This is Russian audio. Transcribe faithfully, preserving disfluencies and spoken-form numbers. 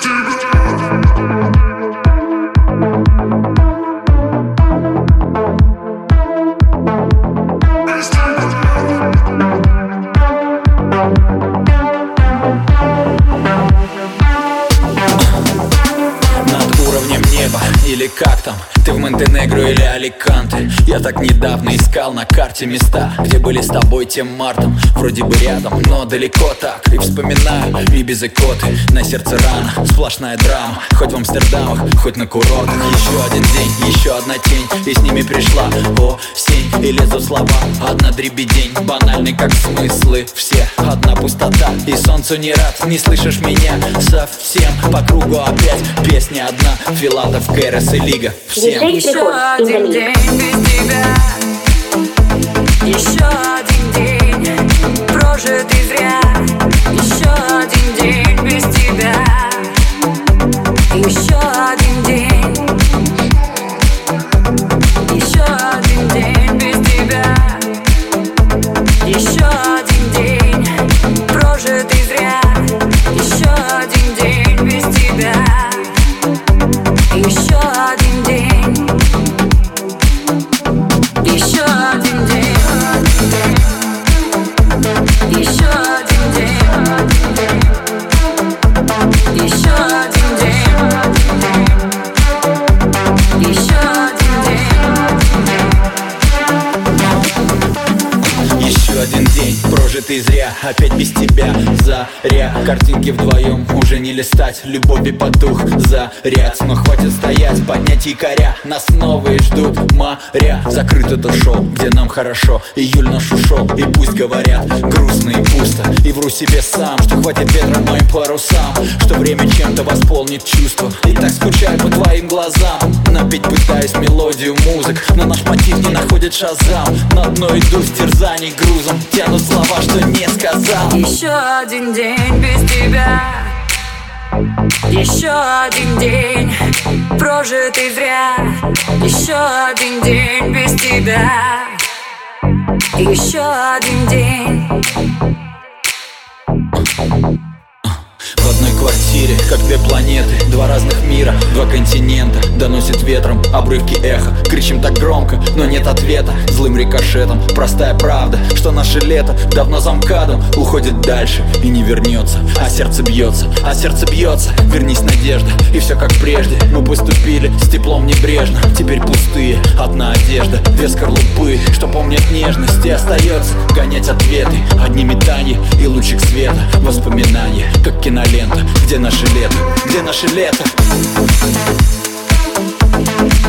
Или как там, ты в Монтенегро или Аликанте. Я так недавно искал на карте места, где были с тобой тем мартом. Вроде бы рядом, но далеко так. И вспоминаю Ибиз и Коты. На сердце рана, сплошная драма. Хоть в Амстердамах, хоть на курортах. Еще один день, еще одна тень, и с ними пришла осень. И лезут слова, одна дребедень. Банальный как смыслы все, одна пустота. И солнцу не рад, не слышишь меня совсем. По кругу опять песня одна. Филатов, Кэрос и Лига. Всем Еще один день без тебя, еще один день прожитый зря. Еще один день без тебя, еще один день, еще один день без тебя, еще один день прожитый зря. Еще один день без тебя, еще один день, еще один день, еще один день, еще один день, еще один день. Еще один день прожитый зря, опять без тебя заря. Картинки вдвоем уже не листать, любовь потух заряд. Но хватит стоять, поднять якоря, нас новые ждут моря. Закрыт это шоу, где нам хорошо, июль наш ушел. И пусть говорят грустно и пусто, и вру себе сам, что хватит ветра моим парусам, что время чем-то восполнит чувства. И так скучаю по твоим глазам, напеть пытаюсь мелодию музык, но наш мотив не находит шазам. На дно иду с терзаний грузом, тянут слова, что не сказал. Еще один день без тебя, еще один день прожитый зря. Еще один день без тебя, еще один день. В одной квартире, как две планеты, два разных мира, два континента. Доносит ветром обрывки эха, кричим так громко, но нет ответа. Злым рикошетом простая правда, что наше лето давно за МКАДом уходит дальше и не вернется. А сердце бьется, а сердце бьется. Вернись, надежда, и все как прежде. Мы поступили с теплом небрежно, теперь пустые, одна одежда, две скорлупы, что помнят нежность. И остается гонять ответы, одни метания и лучик света. Воспоминания, как кинолента. Где наше лето? Где наше лето?